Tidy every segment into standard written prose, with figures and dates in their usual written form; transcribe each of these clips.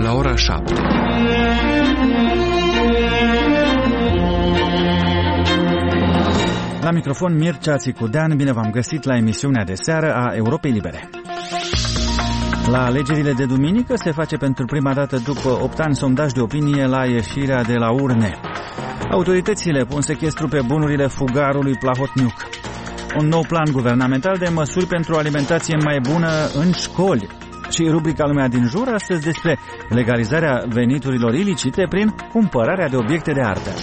la ora 7. La microfon Mircea Țicudean, bine v-am găsit la emisiunea de seară a Europei Libere. La alegerile de duminică se face pentru prima dată după 8 ani sondaj de opinie la ieșirea de la urne. Autoritățile pun sechestru pe bunurile fugarului Plahotniuc. Un nou plan guvernamental de măsuri pentru o alimentație mai bună în școli. Și rubrica Lumea din jur astăzi despre legalizarea veniturilor ilicite prin cumpărarea de obiecte de artă.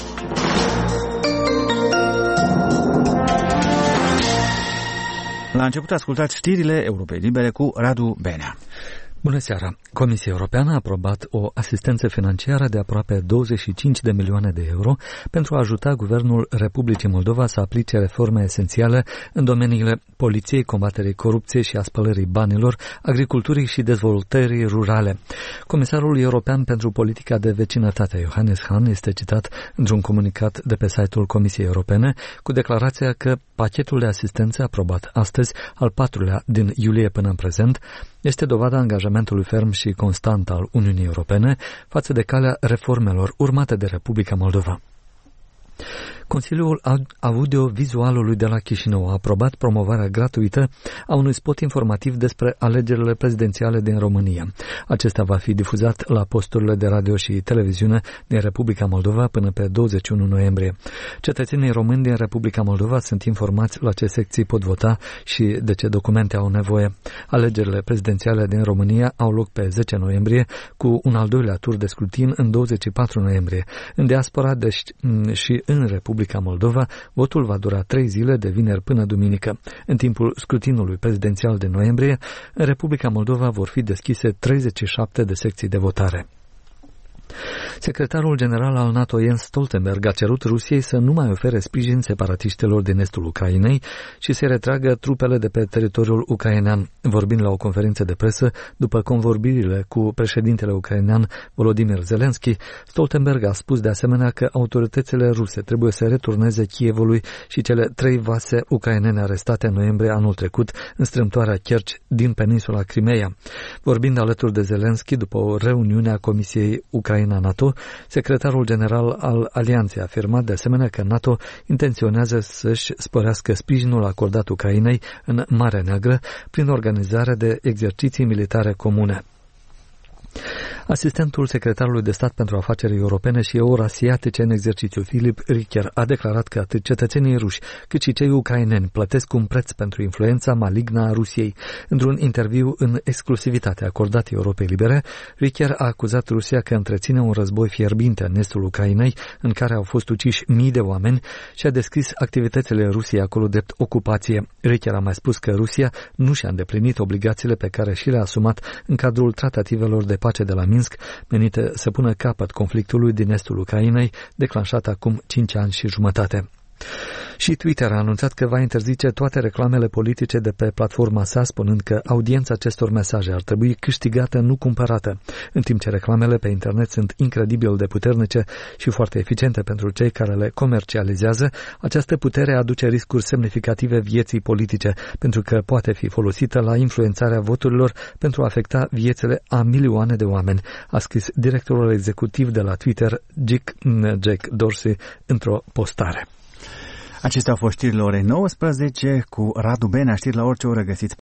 La început ascultați știrile Europei Libere cu Radu Benea. Bună seara! Comisia Europeană a aprobat o asistență financiară de aproape 25 de milioane de euro pentru a ajuta Guvernul Republicii Moldova să aplice reforme esențiale în domeniile poliției, combaterii corupției și a spălării banilor, agriculturii și dezvoltării rurale. Comisarul European pentru Politica de Vecinătate, Johannes Hahn, este citat într-un comunicat de pe site-ul Comisiei Europene cu declarația că pachetul de asistență aprobat astăzi, al 4-lea din iulie până în prezent, este dovada angajamentului ferm și constant al Uniunii Europene față de calea reformelor urmate de Republica Moldova. Consiliul Audio-Vizualului de la Chișinău a aprobat promovarea gratuită a unui spot informativ despre alegerile prezidențiale din România. Acesta va fi difuzat la posturile de radio și televiziune din Republica Moldova până pe 21 noiembrie. Cetățenii români din Republica Moldova sunt informați la ce secții pot vota și de ce documente au nevoie. Alegerile prezidențiale din România au loc pe 10 noiembrie, cu un al doilea tur de scrutin în 24 noiembrie. În diaspora și în Republica Moldova, votul va dura 3 zile, de vineri până duminică. În timpul scrutinului prezidențial de noiembrie, în Republica Moldova vor fi deschise 37 de secții de votare. Secretarul general al NATO Jens Stoltenberg a cerut Rusiei să nu mai ofere sprijin separatiștilor din estul Ucrainei și să retragă trupele de pe teritoriul ucrainean. Vorbind la o conferință de presă după convorbirile cu președintele ucrainean Volodymyr Zelensky, Stoltenberg a spus de asemenea că autoritățile ruse trebuie să returneze Kievului și cele 3 vase ucrainene arestate în noiembrie anul trecut în strâmtoarea Kerch din peninsula Crimeea. Vorbind alături de Zelensky după o reuniune a Comisiei Ucraina-NATO, secretarul general al alianței a afirmat de asemenea că NATO intenționează să-și sporească sprijinul acordat Ucrainei în Marea Neagră prin organizarea de exerciții militare comune. Asistentul secretarului de stat pentru afaceri europene și eurasiatice în exercițiu, Filip Richer, a declarat că atât cetățenii ruși cât și cei ucraineni plătesc un preț pentru influența malignă a Rusiei. Într-un interviu în exclusivitate acordat Europei Libere, Richer a acuzat Rusia că întreține un război fierbinte în estul Ucrainei, în care au fost uciși mii de oameni, și a descris activitățile Rusiei acolo drept ocupație. Richer a mai spus că Rusia nu și-a îndeplinit obligațiile pe care și le-a asumat în cadrul tratativelor de pace de la Minsk, menite să pună capăt conflictului din estul Ucrainei, declanșat acum 5 ani și jumătate. Și Twitter a anunțat că va interzice toate reclamele politice de pe platforma sa, spunând că audiența acestor mesaje ar trebui câștigată, nu cumpărată. În timp ce reclamele pe internet sunt incredibil de puternice și foarte eficiente pentru cei care le comercializează, această putere aduce riscuri semnificative vieții politice, pentru că poate fi folosită la influențarea voturilor pentru a afecta viețile a milioane de oameni, a scris directorul executiv de la Twitter, Jack Dorsey, într-o postare. Acestea au fost știrile orei 19 cu Radu Benea. Știri la orice oră găsiți